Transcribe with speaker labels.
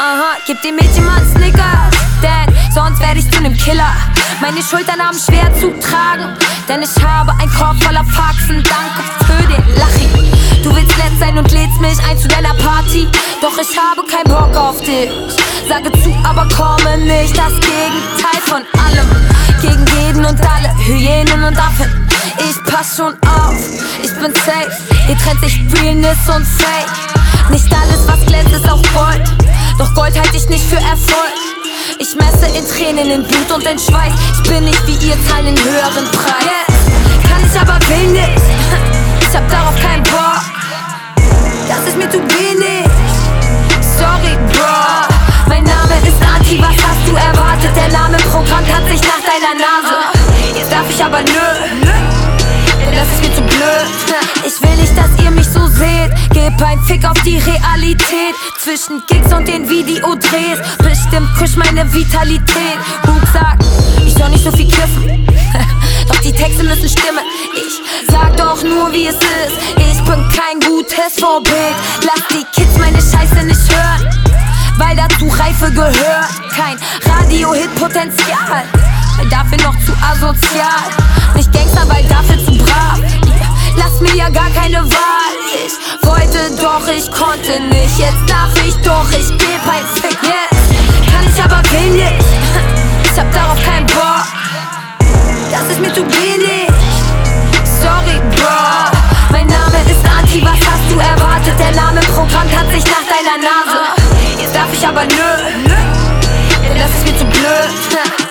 Speaker 1: aha, gib dem Mädchen mal einen Snicker, denn sonst werde ich zu nem Killer. Meine Schultern haben schwer zu tragen, denn ich habe einen Korb voller Faxen. Danke für den Lachi. Du willst nett sein und lädst mich ein zu deiner Party, doch ich habe keinen Bock auf dich. Sage zu, aber komme nicht. Das Gegenteil von allem, gegen jeden und alle, Hyänen und Affen. Ich pass schon auf, ich bin safe. Hier trennt sich Realness und Fake. Nicht alles, was glänzt, ist auch Gold, doch Gold halte ich nicht für Erfolg. Ich messe in Tränen, in Blut und in Schweiß. Ich bin nicht wie ihr, zahl einen höheren Preis. Kann ich, aber will nicht. Ich hab darauf keinen Bock. Das ist mir zu wenig. Sorry, Bro. Mein Name ist Anti, was hast du erwartet? Der Name Programm hat sich nach deiner Nase. Jetzt darf ich aber nö, denn das ist mir zu blöd. Ich will nicht, dass ihr mich so seht. Gib ein Fick auf die Realität. Zwischen Gigs und den Videodrehs bestimmt kusch meine Vitalität. Book sagt, ich soll nicht so viel kiffen, doch die Texte müssen stimmen. Ich sag doch nur, wie es ist. Ich bin kein gutes Vorbild. Lass die Kids meine Scheiße nicht hören, weil dazu Reife gehört. Kein Radio-Hit-Potenzial, weil dafür noch zu asozial. Nicht Gangster, weil dafür zu brav. Lass mir ja gar keine Wahl. Ich wollte doch, ich konnte nicht. Jetzt darf ich doch, ich geb ein Fick. Yes, kann ich, aber will nicht. Ich hab darauf keinen Bock. Das ist mir zu wenig. Sorry, Bro. Mein Name ist Anti, was hast du erwartet? Der Name Programm hat sich nach deiner Nase. Jetzt darf ich aber nö, denn das ist mir zu blöd.